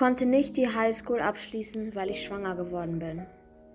Ich konnte nicht die Highschool abschließen, weil ich schwanger geworden bin,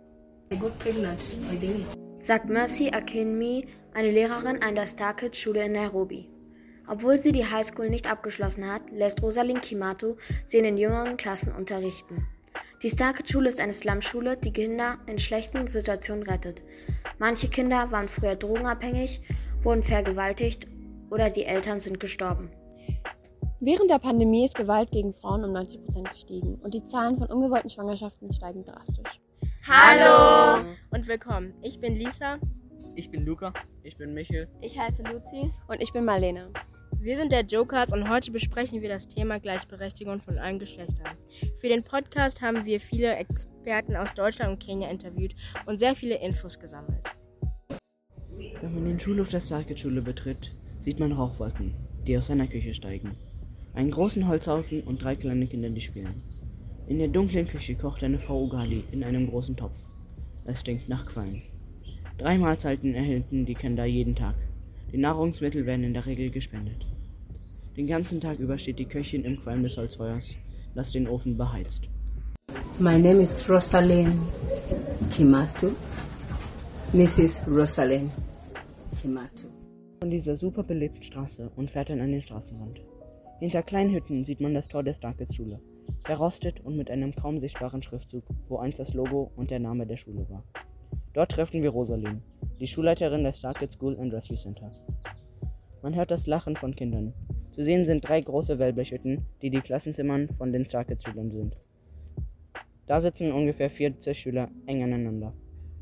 sagt Mercy Akinmi, eine Lehrerin an der Star Kids Schule in Nairobi. Obwohl sie die Highschool nicht abgeschlossen hat, lässt Rosalind Kimatu sie in den jüngeren Klassen unterrichten. Die Star Kids Schule ist eine Slumschule, die Kinder in schlechten Situationen rettet. Manche Kinder waren früher drogenabhängig, wurden vergewaltigt oder die Eltern sind gestorben. Während der Pandemie ist Gewalt gegen Frauen um 90% gestiegen und die Zahlen von ungewollten Schwangerschaften steigen drastisch. Hallo und willkommen. Ich bin Lisa. Ich bin Luca. Ich bin Michel. Ich heiße Luzi. Und ich bin Marlene. Wir sind der Jokers und heute besprechen wir das Thema Gleichberechtigung von allen Geschlechtern. Für den Podcast haben wir viele Experten aus Deutschland und Kenia interviewt und sehr viele Infos gesammelt. Wenn man den Schulhof der Star Kids Schule betritt, sieht man Rauchwolken, die aus einer Küche steigen. Einen großen Holzhaufen und 3 kleine Kinder, die spielen. In der dunklen Küche kocht eine Frau Ugali in einem großen Topf. Es stinkt nach Qualm. 3 Mahlzeiten erhalten die Kinder jeden Tag. Die Nahrungsmittel werden in der Regel gespendet. Den ganzen Tag über steht die Köchin im Qualm des Holzfeuers, das den Ofen beheizt. My name is Rosalind Kimatu. Mrs. Rosalind Kimatu. Von dieser super belebten Straße und fährt dann an den Straßenrand. Hinter kleinen Hütten sieht man das Tor der Star Kids Schule, verrostet und mit einem kaum sichtbaren Schriftzug, wo einst das Logo und der Name der Schule war. Dort treffen wir Rosalind, die Schulleiterin der Star Kids School and Rescue Center. Man hört das Lachen von Kindern. Zu sehen sind 3 große Wellblechhütten, die die Klassenzimmern von den Star Kids Schülern sind. Da sitzen ungefähr 40 Schüler eng aneinander.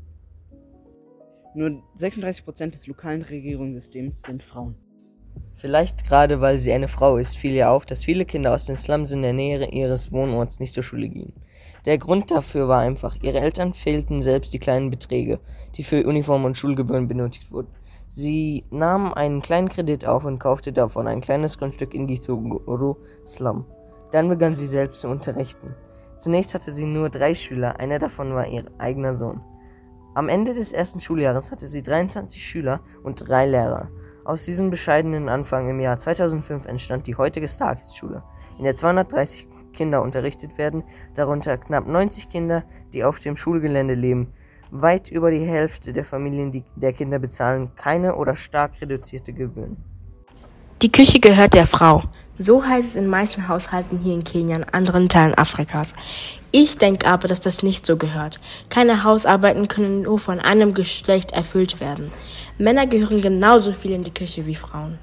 Nur 36% des lokalen Regierungssystems sind Frauen. Vielleicht gerade weil sie eine Frau ist, fiel ihr auf, dass viele Kinder aus den Slums in der Nähe ihres Wohnorts nicht zur Schule gingen. Der Grund dafür war einfach, ihre Eltern fehlten selbst die kleinen Beträge, die für Uniform und Schulgebühren benötigt wurden. Sie nahm einen kleinen Kredit auf und kaufte davon ein kleines Grundstück in Githunguru Slum. Dann begann sie selbst zu unterrichten. Zunächst hatte sie nur 3 Schüler, einer davon war ihr eigener Sohn. Am Ende des ersten Schuljahres hatte sie 23 Schüler und 3 Lehrer. Aus diesem bescheidenen Anfang im Jahr 2005 entstand die heutige Star Kids Schule, in der 230 Kinder unterrichtet werden, darunter knapp 90 Kinder, die auf dem Schulgelände leben. Weit über die Hälfte der Familien der Kinder bezahlen keine oder stark reduzierte Gebühren. Die Küche gehört der Frau. So heißt es in meisten Haushalten hier in Kenia und anderen Teilen Afrikas. Ich denke aber, dass das nicht so gehört. Keine Hausarbeiten können nur von einem Geschlecht erfüllt werden. Männer gehören genauso viel in die Küche wie Frauen.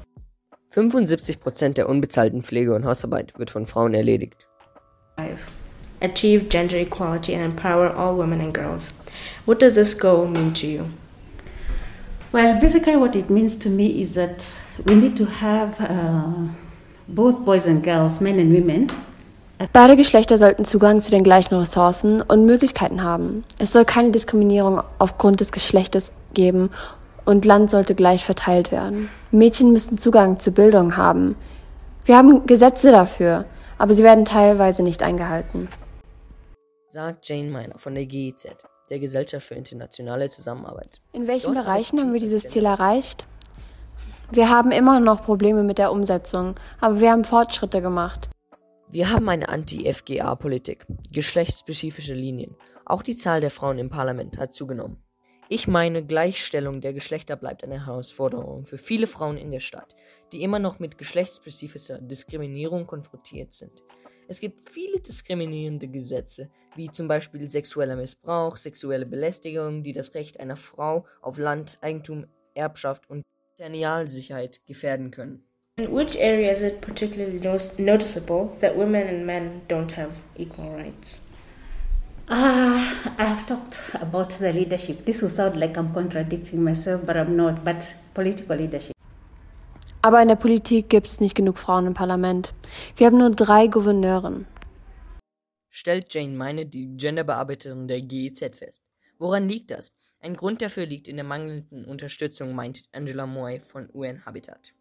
75% der unbezahlten Pflege- und Hausarbeit wird von Frauen erledigt. Achieve gender equality and empower all women and girls. What does this goal mean to you? Well, basically what it means to me is that we need to have both boys and girls, men and women. Beide Geschlechter sollten Zugang zu den gleichen Ressourcen und Möglichkeiten haben. Es soll keine Diskriminierung aufgrund des Geschlechtes geben und Land sollte gleich verteilt werden. Mädchen müssen Zugang zu Bildung haben. Wir haben Gesetze dafür, aber sie werden teilweise nicht eingehalten. Sagt Jane Miner von der GIZ, der Gesellschaft für internationale Zusammenarbeit. In welchen Bereichen haben wir dieses Ziel erreicht? Wir haben immer noch Probleme mit der Umsetzung, aber wir haben Fortschritte gemacht. Wir haben eine Anti-FGA-Politik, geschlechtsspezifische Linien. Auch die Zahl der Frauen im Parlament hat zugenommen. Ich meine, Gleichstellung der Geschlechter bleibt eine Herausforderung für viele Frauen in der Stadt, die immer noch mit geschlechtsspezifischer Diskriminierung konfrontiert sind. Es gibt viele diskriminierende Gesetze, wie zum Beispiel sexueller Missbrauch, sexuelle Belästigung, die das Recht einer Frau auf Land, Eigentum, Erbschaft und Territorialsicherheit gefährden können. In which area is it particularly noticeable that women and men don't have equal rights? I have talked about the leadership. This will sound like I'm contradicting myself, but I'm not. But political leadership. Aber in der Politik gibt es nicht genug Frauen im Parlament. Wir haben nur 3 Gouverneurinnen. Stellt Jane Miner, die Genderbearbeiterin der GIZ, fest. Woran liegt das? Ein Grund dafür liegt in der mangelnden Unterstützung, meint Angela Moy von UN Habitat.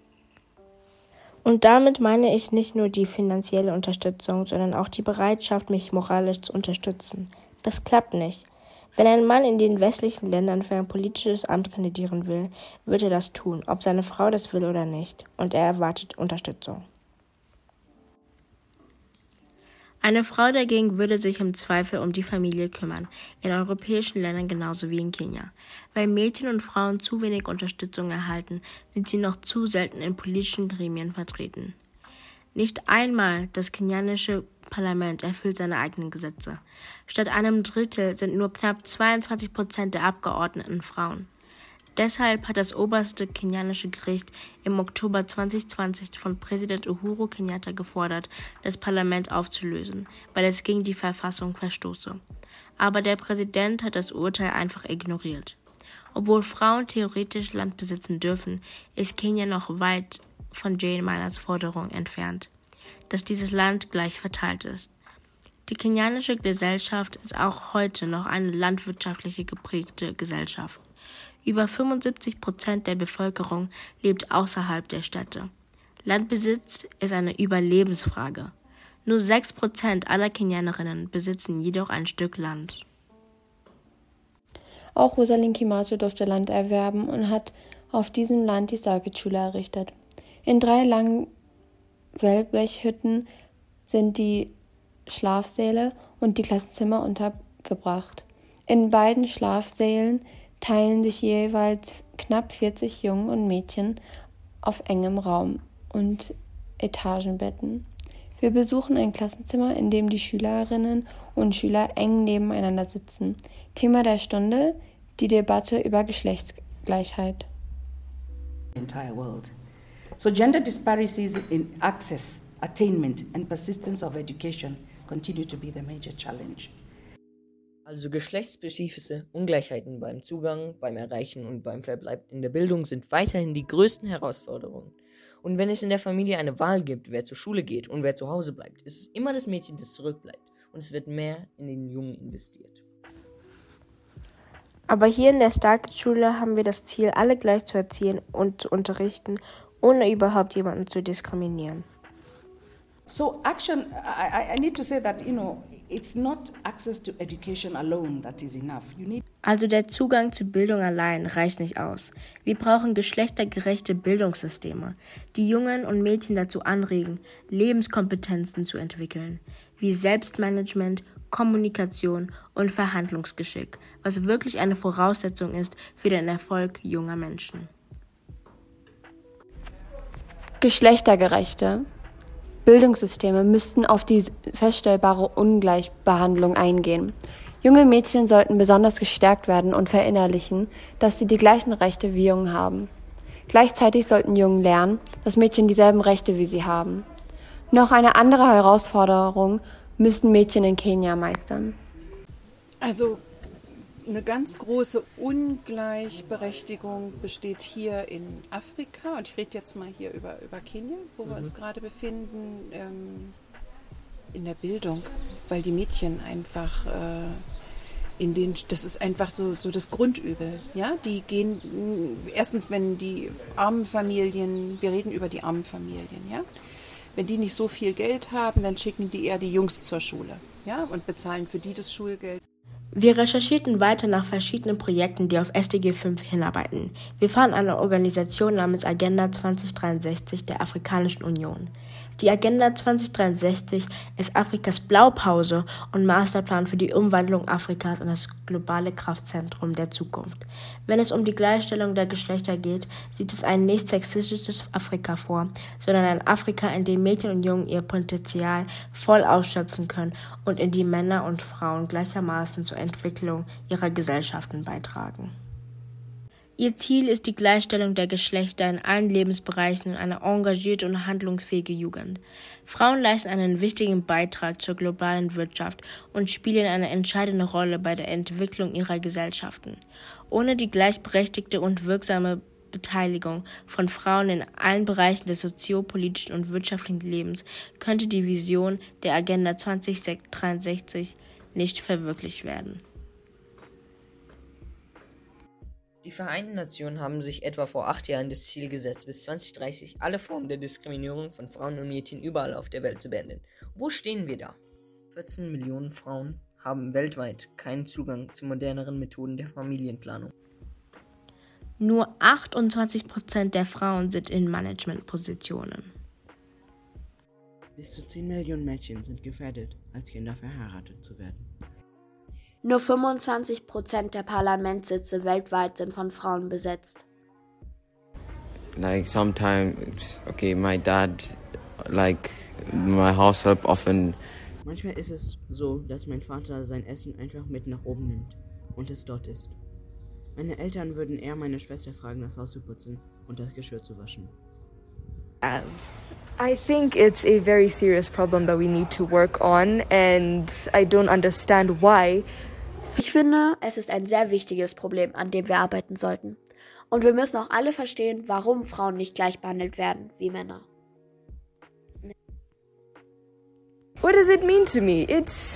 Und damit meine ich nicht nur die finanzielle Unterstützung, sondern auch die Bereitschaft, mich moralisch zu unterstützen. Das klappt nicht. Wenn ein Mann in den westlichen Ländern für ein politisches Amt kandidieren will, wird er das tun, ob seine Frau das will oder nicht. Und er erwartet Unterstützung. Eine Frau dagegen würde sich im Zweifel um die Familie kümmern, in europäischen Ländern genauso wie in Kenia. Weil Mädchen und Frauen zu wenig Unterstützung erhalten, sind sie noch zu selten in politischen Gremien vertreten. Nicht einmal das kenianische Parlament erfüllt seine eigenen Gesetze. Statt einem Drittel sind nur knapp 22% der Abgeordneten Frauen. Deshalb hat das oberste kenianische Gericht im Oktober 2020 von Präsident Uhuru Kenyatta gefordert, das Parlament aufzulösen, weil es gegen die Verfassung verstoße. Aber der Präsident hat das Urteil einfach ignoriert. Obwohl Frauen theoretisch Land besitzen dürfen, ist Kenia noch weit von Jane Minors Forderung entfernt, dass dieses Land gleich verteilt ist. Die kenianische Gesellschaft ist auch heute noch eine landwirtschaftlich geprägte Gesellschaft. Über 75% der Bevölkerung lebt außerhalb der Städte. Landbesitz ist eine Überlebensfrage. Nur 6% aller Kenianerinnen besitzen jedoch ein Stück Land. Auch Rosalind Kimatu durfte Land erwerben und hat auf diesem Land die Stargate-Schule errichtet. In 3 langen Wellblechhütten sind die Schlafsäle und die Klassenzimmer untergebracht. In beiden Schlafsälen teilen sich jeweils knapp 40 Jungen und Mädchen auf engem Raum und Etagenbetten. Wir besuchen ein Klassenzimmer, in dem die Schülerinnen und Schüler eng nebeneinander sitzen. Thema der Stunde: die Debatte über Geschlechtsgleichheit. Entire world. So gender disparities in access, attainment and persistence of education continue to be the major challenge. Also geschlechtsspezifische Ungleichheiten beim Zugang, beim Erreichen und beim Verbleib in der Bildung sind weiterhin die größten Herausforderungen. Und wenn es in der Familie eine Wahl gibt, wer zur Schule geht und wer zu Hause bleibt, ist es immer das Mädchen, das zurückbleibt. Und es wird mehr in den Jungen investiert. Aber hier in der Stargate-Schule haben wir das Ziel, alle gleich zu erziehen und zu unterrichten, ohne überhaupt jemanden zu diskriminieren. So action, I need to say that, it's not access to education alone that is enough. Also der Zugang zu Bildung allein reicht nicht aus. Wir brauchen geschlechtergerechte Bildungssysteme, die Jungen und Mädchen dazu anregen, Lebenskompetenzen zu entwickeln, wie Selbstmanagement, Kommunikation und Verhandlungsgeschick, was wirklich eine Voraussetzung ist für den Erfolg junger Menschen. Geschlechtergerechte Bildungssysteme müssten auf die feststellbare Ungleichbehandlung eingehen. Junge Mädchen sollten besonders gestärkt werden und verinnerlichen, dass sie die gleichen Rechte wie Jungen haben. Gleichzeitig sollten Jungen lernen, dass Mädchen dieselben Rechte wie sie haben. Noch eine andere Herausforderung müssen Mädchen in Kenia meistern. Also eine ganz große Ungleichberechtigung besteht hier in Afrika, und ich rede jetzt mal hier über Kenia, wo wir uns gerade befinden, in der Bildung, weil die Mädchen einfach das ist einfach so das Grundübel, ja, die gehen, erstens, wenn die armen Familien, wir reden über die armen Familien, ja, wenn die nicht so viel Geld haben, dann schicken die eher die Jungs zur Schule, ja, und bezahlen für die das Schulgeld. Wir recherchierten weiter nach verschiedenen Projekten, die auf SDG 5 hinarbeiten. Wir fanden eine Organisation namens Agenda 2063 der Afrikanischen Union. Die Agenda 2063 ist Afrikas Blaupause und Masterplan für die Umwandlung Afrikas in das globale Kraftzentrum der Zukunft. Wenn es um die Gleichstellung der Geschlechter geht, sieht es ein nicht sexistisches Afrika vor, sondern ein Afrika, in dem Mädchen und Jungen ihr Potenzial voll ausschöpfen können und in dem Männer und Frauen gleichermaßen zur Entwicklung ihrer Gesellschaften beitragen. Ihr Ziel ist die Gleichstellung der Geschlechter in allen Lebensbereichen und eine engagierte und handlungsfähige Jugend. Frauen leisten einen wichtigen Beitrag zur globalen Wirtschaft und spielen eine entscheidende Rolle bei der Entwicklung ihrer Gesellschaften. Ohne die gleichberechtigte und wirksame Beteiligung von Frauen in allen Bereichen des soziopolitischen und wirtschaftlichen Lebens könnte die Vision der Agenda 2063 nicht verwirklicht werden. Die Vereinten Nationen haben sich etwa vor 8 Jahren das Ziel gesetzt, bis 2030 alle Formen der Diskriminierung von Frauen und Mädchen überall auf der Welt zu beenden. Wo stehen wir da? 14 Millionen Frauen haben weltweit keinen Zugang zu moderneren Methoden der Familienplanung. Nur 28% der Frauen sind in Managementpositionen. Bis zu 10 Millionen Mädchen sind gefährdet, als Kinder verheiratet zu werden. Nur 25% der Parlamentssitze weltweit sind von Frauen besetzt. Like sometimes, okay, my dad, like my house help often. Manchmal ist es so, dass mein Vater sein Essen einfach mit nach oben nimmt und es dort isst. Meine Eltern würden eher meine Schwester fragen, das Haus zu putzen und das Geschirr zu waschen. I think it's a very serious problem that we need to work on, and I don't understand why. Ich finde, es ist ein sehr wichtiges Problem, an dem wir arbeiten sollten. Und wir müssen auch alle verstehen, warum Frauen nicht gleich behandelt werden wie Männer. What does it mean to me?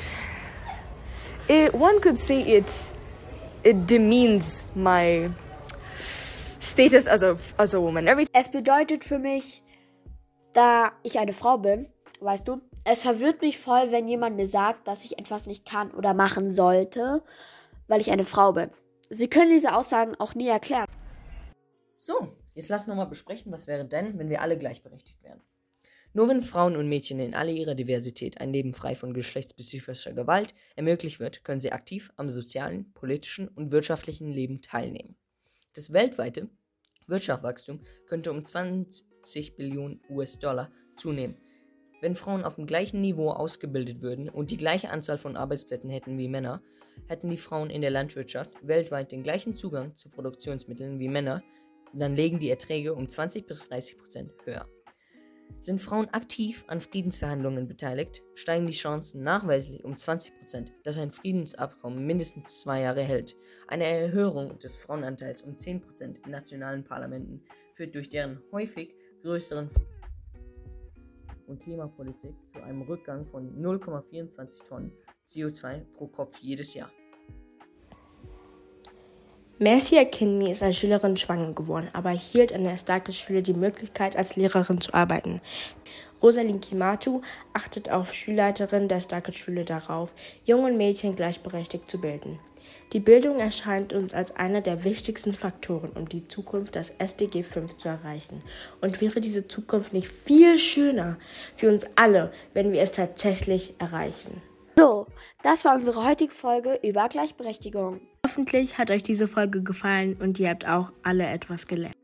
One could say it demeans my status as a woman. Es bedeutet für mich, da ich eine Frau bin, weißt du, es verwirrt mich voll, wenn jemand mir sagt, dass ich etwas nicht kann oder machen sollte, weil ich eine Frau bin. Sie können diese Aussagen auch nie erklären. So, jetzt lass noch mal besprechen, was wäre denn, wenn wir alle gleichberechtigt wären. Nur wenn Frauen und Mädchen in all ihrer Diversität ein Leben frei von geschlechtsspezifischer Gewalt ermöglicht wird, können sie aktiv am sozialen, politischen und wirtschaftlichen Leben teilnehmen. Das weltweite Wirtschaftswachstum könnte um 20 Billionen US-Dollar zunehmen. Wenn Frauen auf dem gleichen Niveau ausgebildet würden und die gleiche Anzahl von Arbeitsplätzen hätten wie Männer, hätten die Frauen in der Landwirtschaft weltweit den gleichen Zugang zu Produktionsmitteln wie Männer, dann legen die Erträge um 20-30% höher. Sind Frauen aktiv an Friedensverhandlungen beteiligt, steigen die Chancen nachweislich um 20%, dass ein Friedensabkommen mindestens 2 Jahre hält. Eine Erhöhung des Frauenanteils um 10% in nationalen Parlamenten führt durch deren häufig größeren und Klimapolitik zu einem Rückgang von 0,24 Tonnen CO2 pro Kopf jedes Jahr. Mercy Akinmi ist als Schülerin schwanger geworden, aber erhielt an der Starkes-Schule die Möglichkeit, als Lehrerin zu arbeiten. Rosalind Kimatu achtet auf Schulleiterin der Starkes-Schule darauf, jungen Mädchen gleichberechtigt zu bilden. Die Bildung erscheint uns als einer der wichtigsten Faktoren, um die Zukunft des SDG 5 zu erreichen. Und wäre diese Zukunft nicht viel schöner für uns alle, wenn wir es tatsächlich erreichen? So, das war unsere heutige Folge über Gleichberechtigung. Hoffentlich hat euch diese Folge gefallen und ihr habt auch alle etwas gelernt.